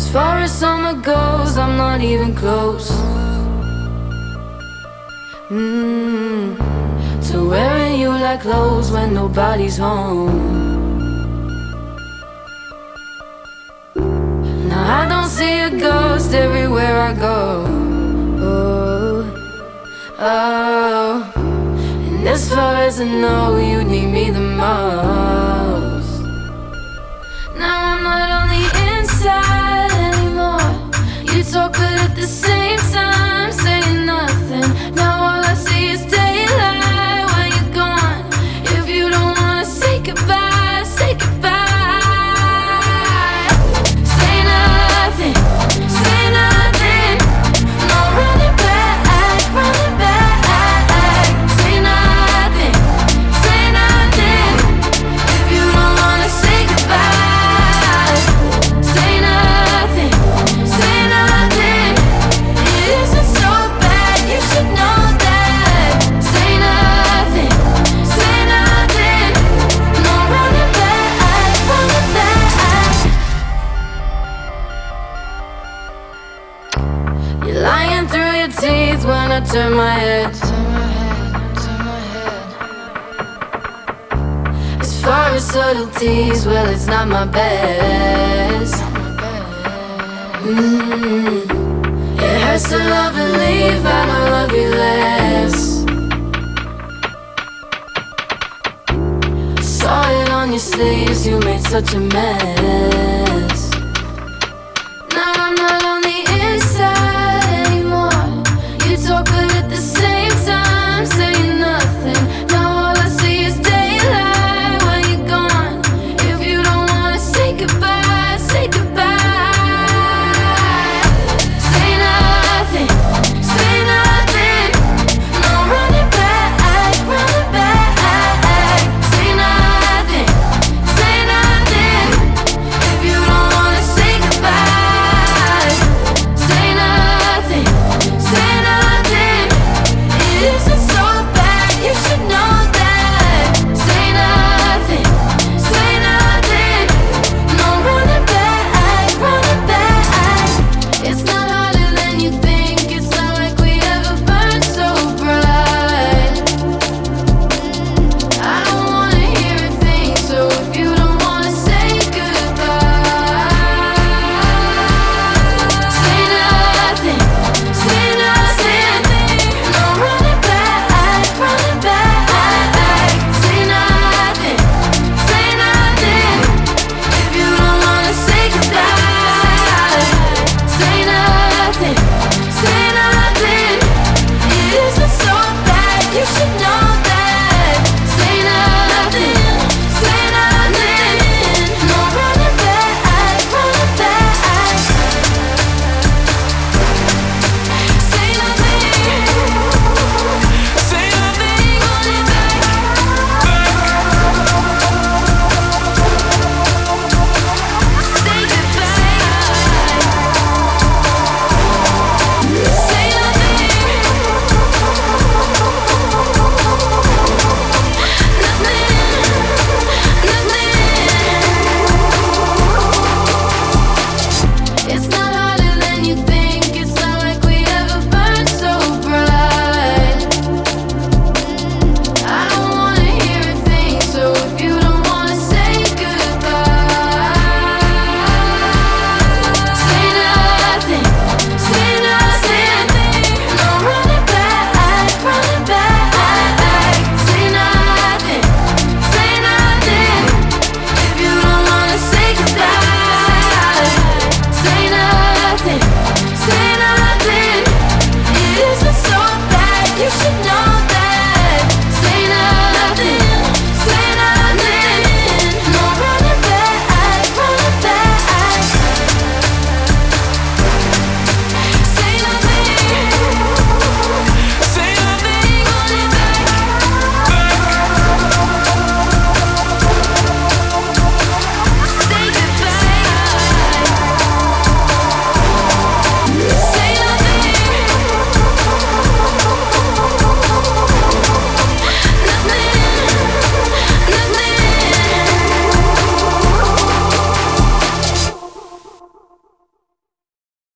As far as summer goes, I'm not even close to wearing you like clothes when nobody's home. Now I don't see a ghost everywhere I go. Oh, and as far as I know, you need me the most. Now I'm not on the inside anymore. You talk but at the same time saying nothing. Now all I see is daylight when you're gone. If you don't wanna say goodbye, say goodbye. Say nothing, say nothing. No running back, running back. Say nothing, say nothing. If you don't wanna say goodbye, say nothing, say nothing. It isn't so bad, you should know that. Say nothing, say nothing. No running back, running back. You're lying through your teeth when I turn my head. As far as subtleties, well, it's not my best. It hurts to love and leave, I don't love you less. Saw it on your sleeves, you made such a mess.